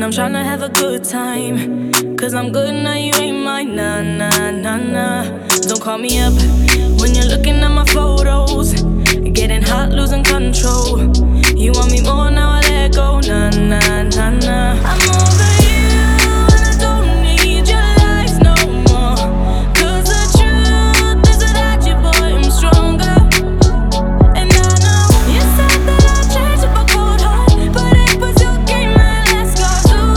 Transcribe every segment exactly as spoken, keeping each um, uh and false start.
I'm tryna have a good time. Cause I'm good now, you ain't mine. Nah, nah, nah, nah. Don't call me up when you're looking at my photos. Getting hot, losing control. You want me more, now I let go. Nah, nah, nah, nah. I'm over you and I don't need your lies no more. Cause the truth is that you, boy, I'm stronger. And I know you said that I'd change up a cold heart, but it was your game and let's go.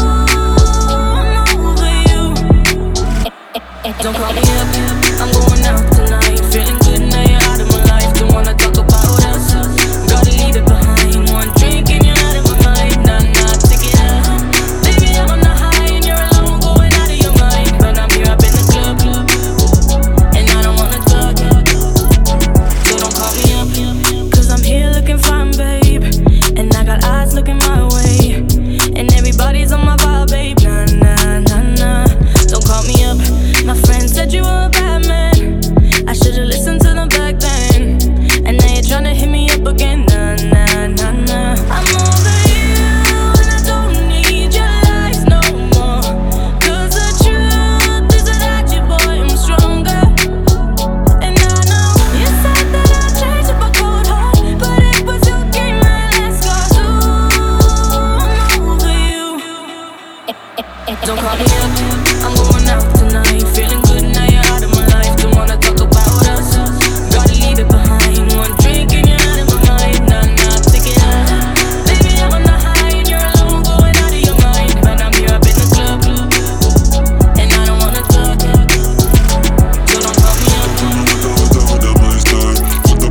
I'm over you. Don't call me up, I'm going out tonight. Feeling good now you're out of my life. Don't wanna talk about us, gotta leave it behind. One drink and you're out of my mind. Nah, nah, take it out. Baby, I'm on the high and you're alone, going out of your mind. But I'm here up in the club, and I don't wanna talk. So don't call me up, cause I'm here looking fine, babe. And I got eyes looking my way, and everybody's on my vibe, babe. Nah, nah, nah, nah. Don't call me up. My friend said you were a bad man. I should've listened to them back then. And now you're tryna hit me up again. Nah, nah, nah, nah. I'm over you and I don't need your lies no more. Cause the truth is that you, boy, I'm stronger. And I know you said that I'd change up a cold heart, but it was your game and let's go. I'm over you. Don't call me up, I'm going out tonight. Feeling good now you're out of my life. Don't wanna talk about us, gotta leave it behind. One drink and you're out of my mind. Nah, nah, take it out. Baby, I'm on the high and you're alone, going out of your mind. But I'm here up in the club, and I don't wanna talk. So don't call me up. Don't call me up.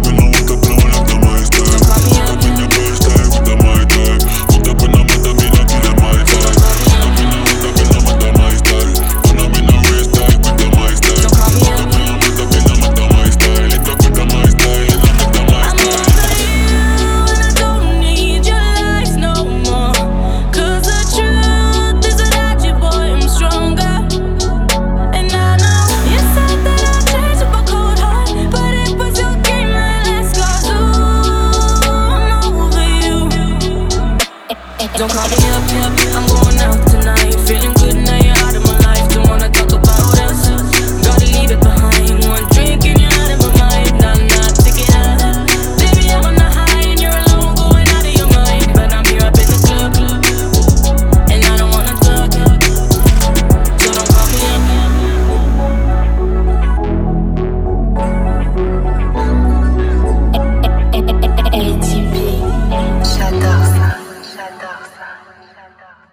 Don't call me up, I'm going out tonight. Feeling good now you're out of my life. Don't wanna talk about us, gotta leave it behind. One drink and you're out of my mind. Nah, nah, take it out. Baby, I'm on the high and you're alone, going out of your mind. But I'm here up in the club, and I don't wanna talk. So don't call me up. A T P, j'adore ça, j'adore ça, j'adore ça.